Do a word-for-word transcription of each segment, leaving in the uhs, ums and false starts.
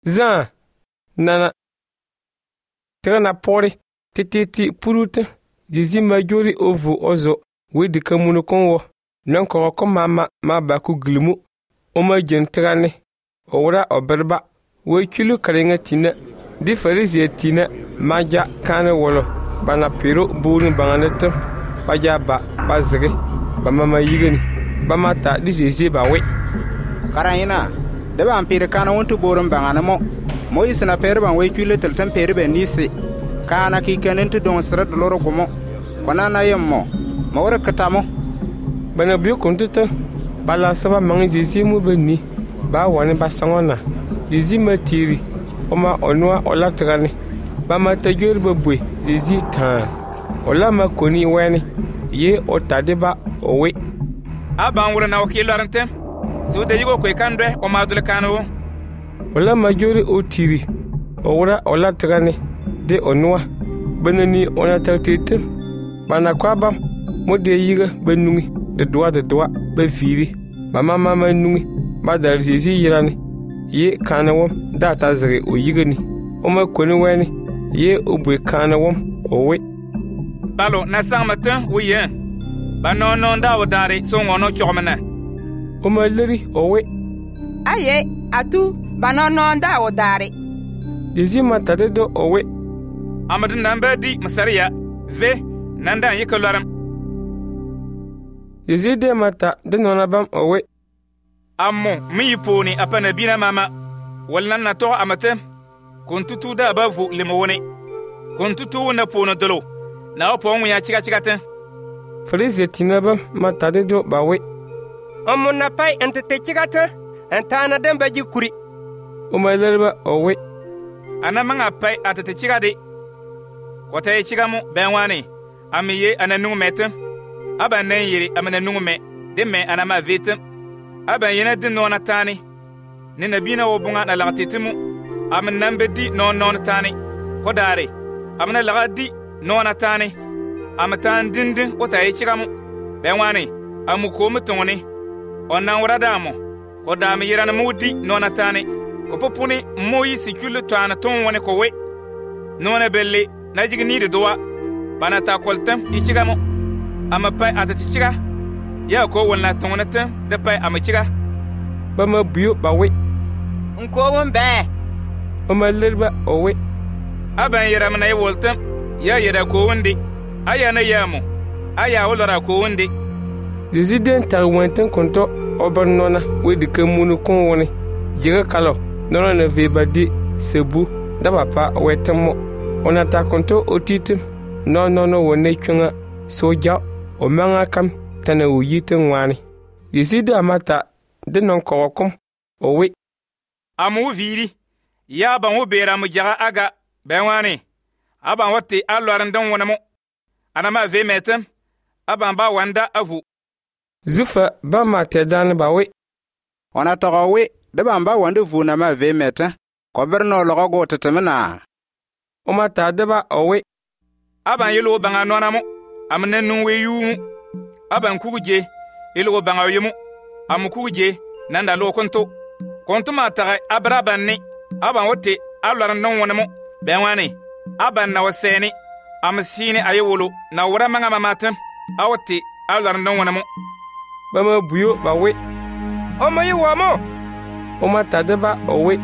Zan nana tera na pori tititi puruta Jésus ma jori ovu ozo we de kamunu konwo nan ko ko mama ma ba ku glumu o ma jentrane o wora oberba we kilu karenga tina di farisi tina maja kana wolo bana pero buru banganata baja ba bazre ba mama yigani ba mata di Jésus ba we karayina de ba ampire kana wontu borum bangana mo moise na pere ban we kilu teltan pere be nisi kana ki kanentu don srat loro komo kona na yemmo mo wora katamo bana biyo kontuta bala saba mangi Jésus mu benni ba woni ba sangona Jésus matiri oma onwa olatrani ba mata jori babwe Jésus tan ola makoni weni ye otadeba owe aban wura na wakilo arante so de yigo ko kandwe o madule kanu ola majori otiri owura olatrani de onwa benani onatatete bana kwaba mode yiga benungi de doa de doa be firi mama mama nungi ba dar Jésus yirani ye kanawo data zare o yigani o ma koni weni ye obwe kanawo owe balo na samata wiye bano no ndawo dare so ngono chomena o ma leri owe aye atu bano no ndawo dare Jésus matade do owe amadin namba di masariya ve nanda yikalaram Jésus de mata de nona bam owe ammo mi poni apana bina mama wallan na to amate kuntutu da bavu limone kuntutu na pono dolo na opo nwu ya chika chikate Farisi tinaba matade do bawe ammo na pai entete chikate entana dembe jikuri o ma lerba owe ana manga pai atete chikade kota chigamu benwani amiye ananu mete abanan yiri amananu me de me anama vete aban yena din nona tani ni nabina wo bunga na lagatimu am nambe di non non tani ko dare amna lagadi nona tani am tan dindin o tayi chigamu benwani amu ko mutoni onan waradamu ko dami yirana mudi nona tani ko popuni moyi sikulu tana ton woni ko we nona belle najigni de doa bana ta koltam ichigamu ama pai atati chiga ya ko wonna tonata da pai amachiga ba ma biyo ba we nko won be o ma lerba owe aban yara mana ya woltam ya yara ko wonde aya na yamu aya wolara ko wonde Jésus den tar wenten konto obernona we de kamunu kon woni jiga kalo nona na veba di sebu da papa wetamo ona ta konto otitim no no no wone twanga soja o manga kam tana o yitin wani Jésus da mata de non kokom owe amu viri ya ban wo bera mu jaga aga benwani aban wote alwaran dan wonamo anama ve metem aban ba wanda avu zufa ba mate dan ba we ona to we de bamba wanda vu na ma ve meta ko berno logo go tetemna o mata de ba owe aban yelo banga nonamo amne nu we yu aban kuguje ilo banga yemu am kuguje nanda lo konto konto mata abraban ni aban wote alwaran non wonamo benwani aban na waseni am sine ayewolo na wura manga mamatem awote alwaran non wonamo bama buyo ba we o mayi wamo o mata de ba owe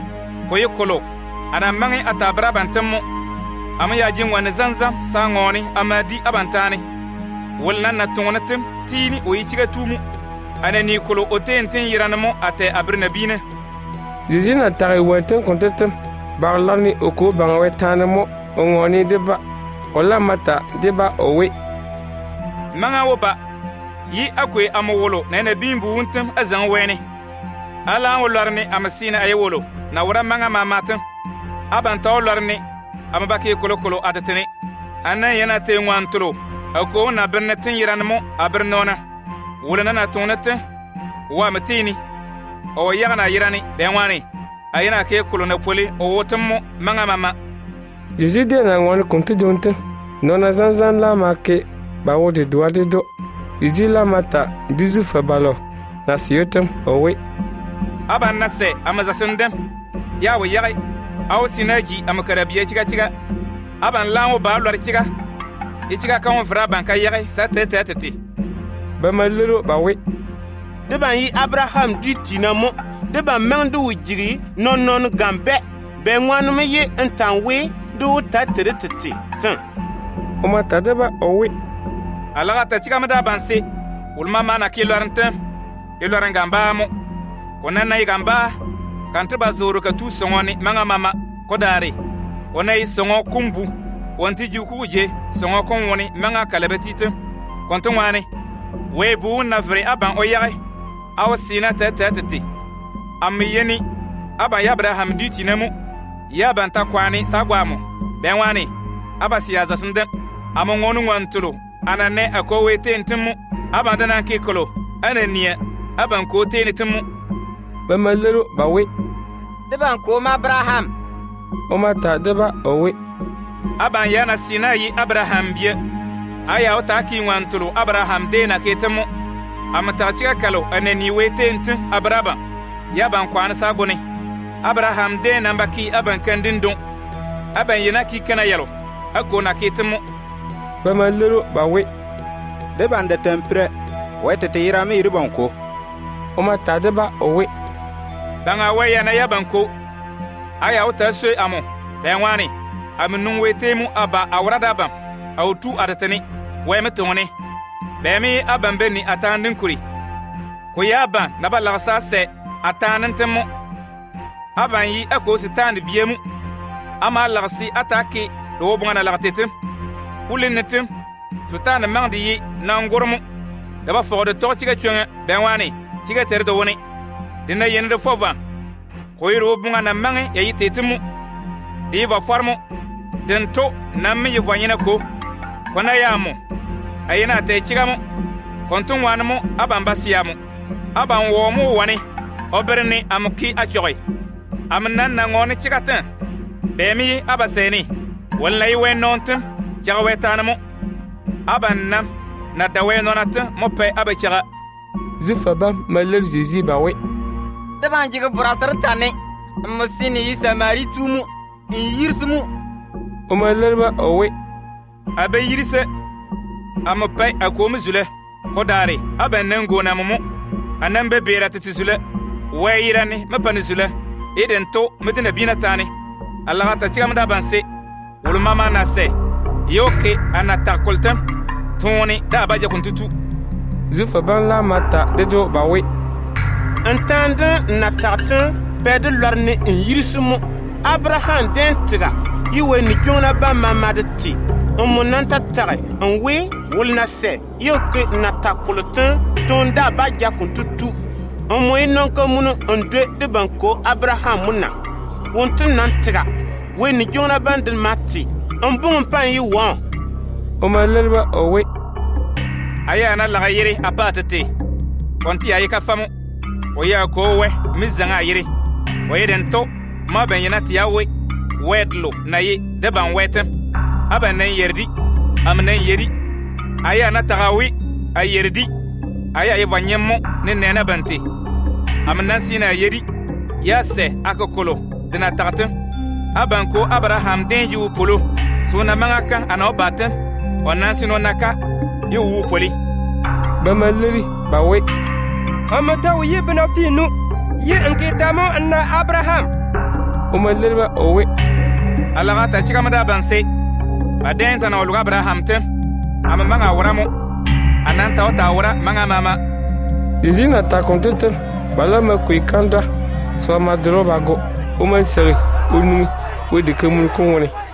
ko yekolo ana mangi atabraban temmo am ya jin wani zanzam sangoni amadi abantani wallan na tungonatem tini o yichiga tumu ana ni kolo otentin yiranamo ate abrnabine Jésus na tari wenten kontetem barlani oko bangwe tanamo ongoni deba ola mata deba owe manga woba yi akwe amwolo na na bimbu wuntem azan weni ala wolorni amasina ayewolo na wura manga mamatem abanta wolorni amabake kolo kolo atatene anan yana te ngwantro ako na bernetin yiranamo abernona wulana na tonete wa matini o yagana yirani benwani ayina ke kolo na poli o wotammo manga mama Jésus de na ngwani kontu jonte nona zanzan la make ba wode doade do Jésus la mata dizu fa balo na siyotem owe aban nase amazasendem ya wo yagi aw sinaji am karabiye chiga chiga aban lawo ba lor chiga e chiga kan vra ban ka yagi sa tete tete ba malero ba we de ban yi Abraham du tinamo de ban mangdu wujiri non non gambe be ngwanu me ye entan we do ta tere tete tan o ma ta de ba o we alaga ta chiga mada banse ulma mana ki lorante e loran gamba mo konan nay gamba kan ba zoro ka tu songoni manga mama kodare onay songo kumbu wonti ju kuje songo kon woni manga kalabetite konton wane we bu na vre aban oyare aw sina tetetete am yeni aban Abraham dutinemu ya ban takwani sagwamo ben wane abasi ya zasinde am ngonu wantulo anane akowe tentimu aban dana kekolo anania aban ko tenetimu ba malero ba we de ban ko ma Abraham o ma ta de ba o we aban yana sina yi Abraham bie aya o ta ki wantulo Abraham de na ketemu amata chiga kalo anani wetenti Abraham ya ban kwana sagone Abraham de na mbaki aban kandindon aban yana ki kana yalo akona ketemu ba malero ba we de ban de tempre wete te yira mi ribon ko o ma ta de ba o we danga waya na yabanko aya o ta sui amo ben wani amnun wetemu aba awrada bam autu adatani way metone be mi aban beni atandin kuri ko yaba na bala sase atanantemu aban yi ako sitan biemu ama lagsi ataki do bongana lagtetem pulinetem sutan mangdi yi nangormu daba fogde torchiga chunga ben wani chiga terdo woni dina yende fova koyro bunga na mange ya yitetimu diva formo dento namme yivanyina ko kona yamu ayina te chigamo kontun wanmu abambasiyamu aban womu wani oberni amki achoy amnan na ngoni chigatan bemi abaseni wallahi we nontum jawetanamu abannam na dawe nonata mope abachiga zifa bam maler zizi ba we de ban jiga brasar tane musini yi samari tumu in yirsmu o maler ba o we abe yirse am pay akomu zule kodare aben nango na mumu anan be bera titisule wayirani mapani zule eden to medina binatani allah ta chigam da banse wul mama na se yoke anata koltam toni da baje kuntutu zifa ban la mata de do ba we entendre na tartin pede lorne in yirsumo Abraham dentiga iwe ni jona ba mamadti omonanta tare en we wolna se yoke na takultin tonda ba jakuntutu omo inon ko munu ondwe de banko Abraham muna wontun nantiga we ni jona bandin matti on bon pan yi won o malerba o we aya na la yiri apatete konti ayi ka famu o ya ko we mizanga yiri o yeden to ma ben yanati yawe wedlo na yi de ban wetem aban nan yerdi am nan yeri aya na tagawi ayerdi aya evanyemo ne nena bante am nan sina yeri ya se akokolo de na tagatem aban ko Abraham den yu polo so na mangaka ana obatem onan sino naka yu poli ba maleri ba we amata wi bna finu yi nkitamo anna Abraham o maleri ba o we alaga ta chika mada banse baden ta na oluga Abraham tem am manga wuramo ananta ota wura manga mama izina ta kontete bala ma kuikanda so ma droba go o man sere onu we de kamun ko woni